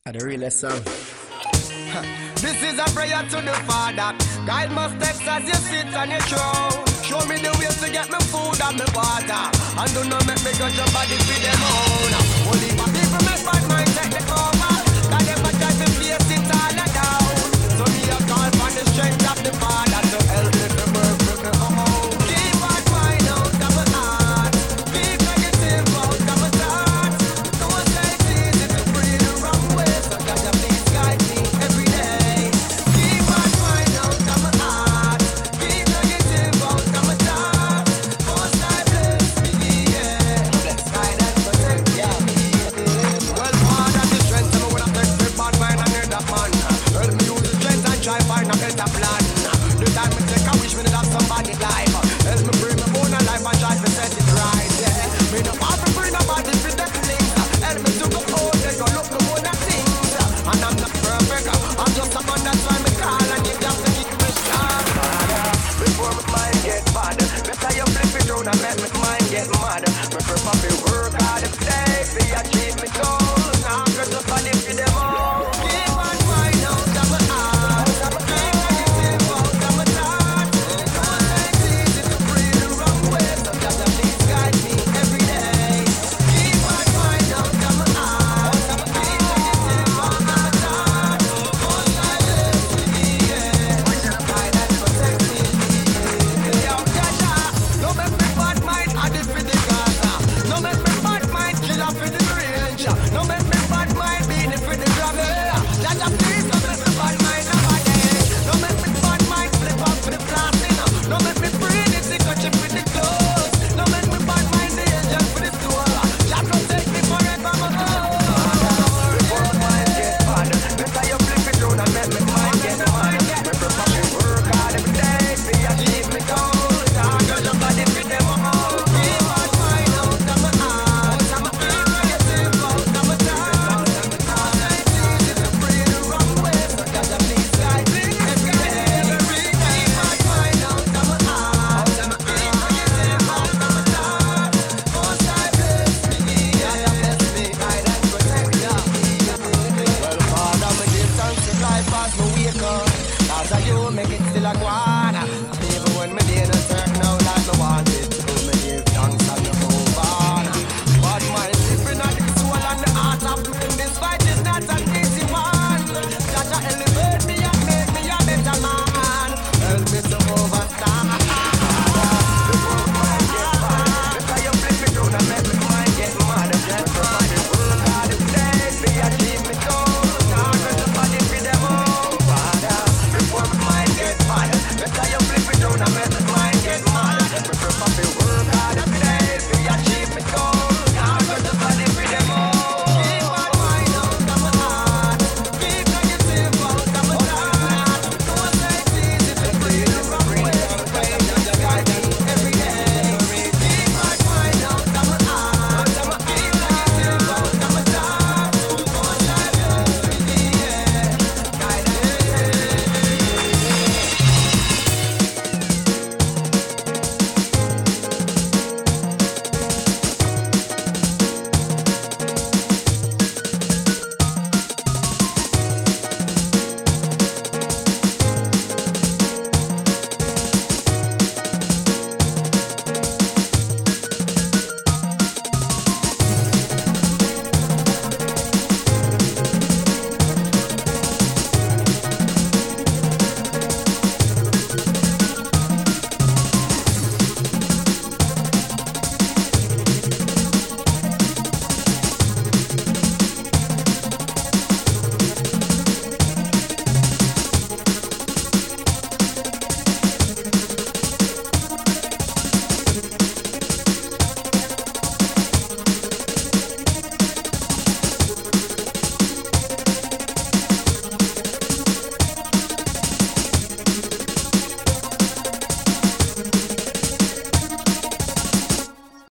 The realest song. This is a prayer to the Father. Guide my steps as you sit on your throne. Show me the way to get me food and me water. And do not make me judge your body for them own. Only my people make bad mind take the cover. Cause them a try to face it all down. So me a call for the strength of the Father to help me to work with me home. Keep bad mind out of my heart. Keep negative out of my thoughts. Don't say it's easy to free the wrong way. So God you please guide me every day. Keep bad mind out of my heart. Keep negative out of my thoughts. Most I bless me, yeah. Guide and protect me. Well, Father, the strength to me when I take the bad mind and hear that man. Help me use the strength and try find a better plan. The time me take a wish me to have somebody life. Help me bring my own life and try to set it right, yeah. Me no want to bring nobody for the things. Help me to go out there, go look the one of things. And I'm not perfect, I'm just a man, that's why me call and you have to keep me sharp. Before my mind get bad, better you flip it round and make my mind get mad. Me prefer me work hard every day, be achieve me goals. Now I'm just somebody for them all. Keep on mind out of my heart. Keep negative out of my thoughts. Don't say it's easy to free the wrong way. So God you please guide me every day. Keep on mind out of my heart. Keep negative out of my thoughts. Most I bless me, yeah. Guide and protect me. Yo, Jaja, no make me bad mind add it for the Gaza. No make me bad mind kill up for the range. No make me bad mind beat it for the gravel. Jaja, please